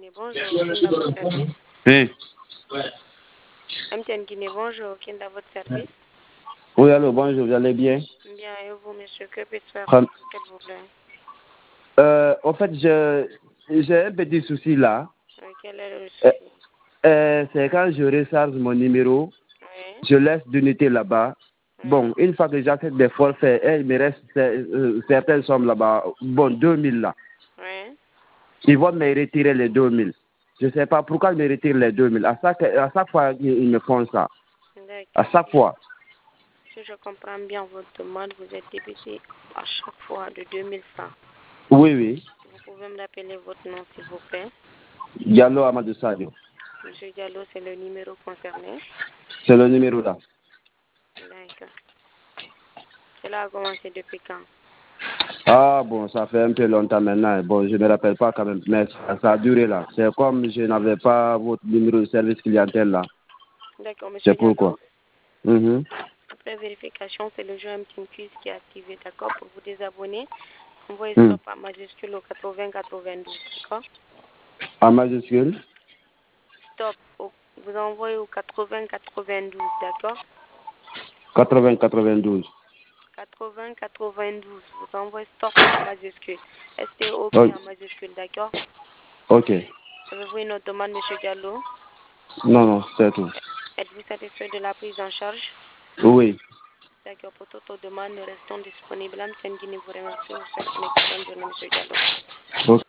Guinée, bonjour, qui est à votre service? Oui. MTN Guinée, bonjour, qui est à votre service? Oui, allô, bonjour, vous allez bien? Bien, et vous, monsieur, que puis-je faire, Comme- s'il vous plaît? En fait, j'ai un petit souci là. Oui, quel est le Euh, souci? c'est quand je recharge mon numéro, Oui, je laisse d'unité là-bas. oui, Bon, une fois que j'accepte des forfaits, il me reste certaines sommes là-bas. Bon, 2000 là. oui. Ils vont me retirer les 2000. Je ne sais pas pourquoi ils me retirent les 2000. À chaque fois, ils me font ça. À D'accord. chaque fois. Si je comprends bien votre demande, vous êtes débité à chaque fois de 2000 francs. Oui, oui. Vous pouvez me rappeler votre nom, s'il vous plaît? Diallo Amadou Sadio. Monsieur Diallo, c'est le numéro concerné. C'est le numéro là. D'accord. Cela a commencé depuis quand? Ah bon, ça fait un peu longtemps maintenant. Bon, je ne me rappelle pas quand même, mais ça a duré là. C'est comme je n'avais pas votre numéro de service clientèle là. D'accord, monsieur C'est Diallo. pourquoi. Mhm. Après vérification, c'est le jeu MTN Quiz qui est activé, d'accord? Pour vous désabonner, envoyez Mm. stop à majuscule au 80-92, d'accord? En majuscule. Stop, vous envoyez au 80-92, d'accord? 80-92. 80-92, vous envoyez stop en majuscule. STOP Oh, en majuscule, d'accord? ok. Avez-vous une autre demande, monsieur Diallo? Non, non, c'est tout. Êtes-vous satisfait de la prise en charge? Oui. D'accord, pour toute autre demande, nous restons disponibles. MTN Guinée vous remercie. Vous souhaite une excellente journée, monsieur Diallo. Ok.